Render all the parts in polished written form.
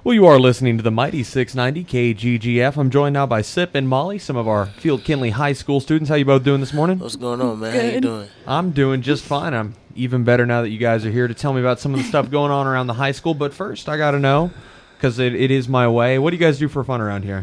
Well, you are listening to the Mighty 690 KGGF. I'm joined now by Sip and Molly, some of our Field Kinley High School students. How you both doing this morning? What's going on, man? Good. How you doing? I'm doing just fine. I'm even better now that you guys are here to tell me about some of the stuff going on around the high school. But first, I got to know, because it is my way, what do you guys do for fun around here?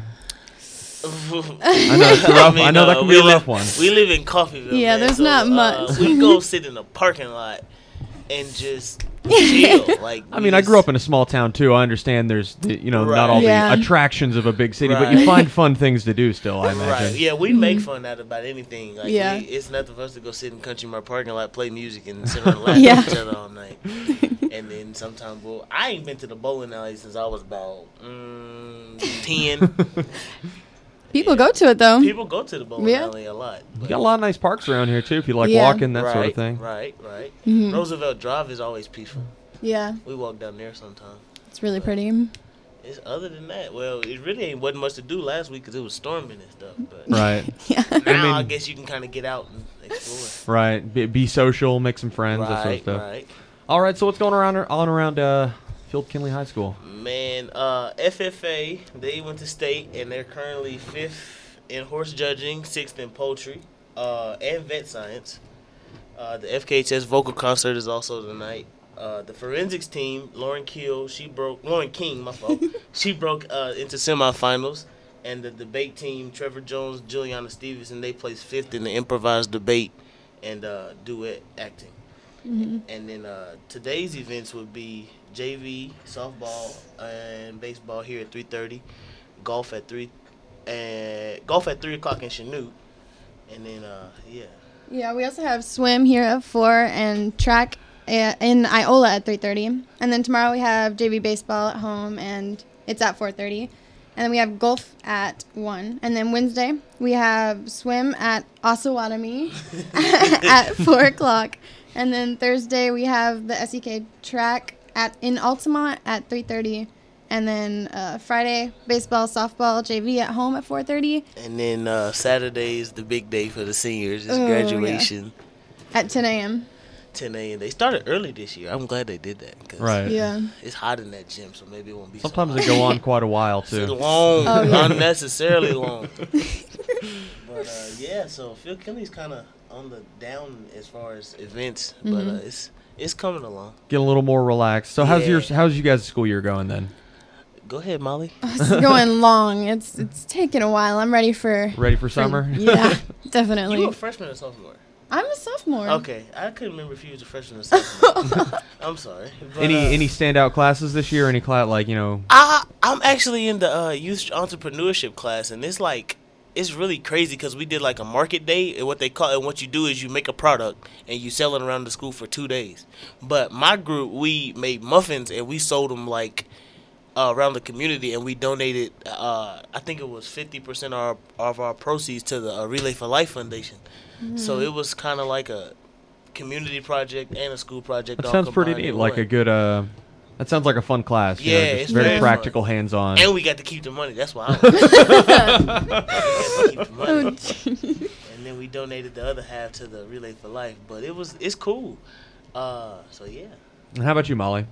I know it's rough. I know that can be a rough one. We live in Coffeyville. Yeah, man, there's so, not much. We go sit in a parking lot and just chill. Like, I mean, I grew up in a small town too. I understand there's, not all Yeah. the attractions of a big city, but Right. you find fun things to do still, I imagine. Right. Yeah, we make fun out about anything. Like, Yeah. it's nothing for us to go sit in Country Mart parking lot, play music, and sit around and laugh Yeah. at each other all night. And then sometimes, I ain't been to the bowling alley since I was about 10. People go to it though. People go to the bowling Yeah. alley a lot. You got a lot of nice parks around here too, if you like Yeah. walking, that right, sort of thing. Right. Mhm. Roosevelt Drive is always peaceful. Yeah, We walk down there sometimes. it's really pretty. It's other than that. Well, it really wasn't much to do last week because it was storming and stuff. But Right. Yeah. now I mean- guess you can kind of get out and explore. Right. Be social, make some friends, that sort of Right, stuff. right. All right, so what's going on around Field Kinley High School? Man, FFA, they went to state and they're currently 5th in horse judging, 6th in poultry, and vet science. The FKHS vocal concert is also tonight. The forensics team, Lauren King, my fault. She broke into semifinals. And the debate team, Trevor Jones, Juliana Stevenson, they placed 5th in the improvised debate and duet acting. Mhm. And then today's events would be JV, softball, and baseball here at 3:30. Golf at 3 o'clock in Chanute. And then Yeah, we also have swim here at 4 and track in Iola at 3:30. And then tomorrow we have JV baseball at home and it's at 4:30. And then we have golf at 1. And then Wednesday we have swim at Osawatomie at 4 o'clock. And then Thursday we have the SEK track in Altamont at 3:30. And then Friday, baseball, softball, JV at home at 4:30. and then Saturday is the big day for the seniors. It's Oh, graduation, At 10 a.m. 10 a.m. They started early this year. I'm glad they did that. 'Cause Right. Yeah. It's hot in that gym, so maybe it won't be Sometimes so they hot. go on quite a while It's too. long, Oh, yeah. unnecessarily long. But so Phil Kinley's kind of on the down as far as events, but it's coming along. Get a little more relaxed. So how's Yeah. you guys' school year going then? Go ahead, Molly. It's going long. It's taking a while. I'm ready for Ready for summer? Yeah, definitely. You a freshman or sophomore? I'm a sophomore. Okay, I couldn't remember if you was a freshman or sophomore. I'm sorry. But, Any standout classes this year? Any class I'm actually in the youth entrepreneurship class, and it's really crazy because we did like a market day, and what they call it. What you do is you make a product and you sell it around the school for 2 days. But my group, we made muffins and we sold them around the community, and we donated. I think it was 50% of our proceeds to the Relay for Life Foundation. So it was kind of like a community project and a school project. That all sounds pretty combined neat. in Like one. a good that sounds like a fun class. Yeah, just it's very very practical, hands-on. And we got to keep the money. That's why I was. We got to keep the money. Oh, gee. And then we donated the other half to the Relay for Life. But it's cool. So yeah. And how about you, Molly?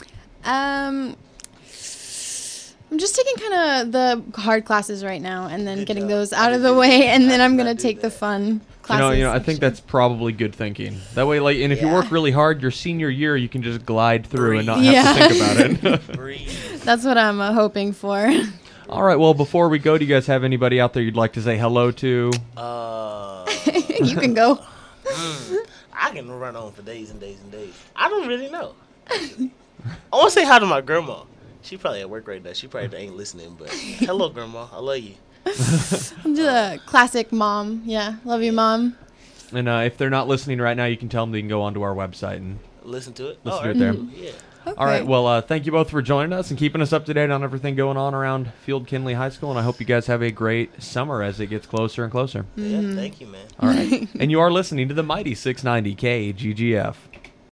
I'm just taking kind of the hard classes right now, and then Good getting job. those I out of did the do way, that. and I then did I'm not gonna do take the that. fun classes. I think that's probably good thinking. That way, and if you work Yeah. really hard, your senior year, you can just glide through and not Breathe. have to Yeah. think about it. Breathe. That's what I'm hoping for. All right. Well, before we go, do you guys have anybody out there you'd like to say hello to? You can go. I can run on for days and days and days. I don't really know. Actually. I want to say hi to my grandma. She probably at work right now. She probably ain't listening, but hello, grandma. I love you. I'm just a classic mom. Yeah, love you, mom. And if they're not listening right now, you can tell them they can go onto our website and Listen to it. listen Oh, to it there. Yeah. Okay. All right. Well, thank you both for joining us and keeping us up to date on everything going on around Field Kinley High School. And I hope you guys have a great summer as it gets closer and closer. Yeah, thank you, man. All right. And you are listening to the Mighty 690 KGGF.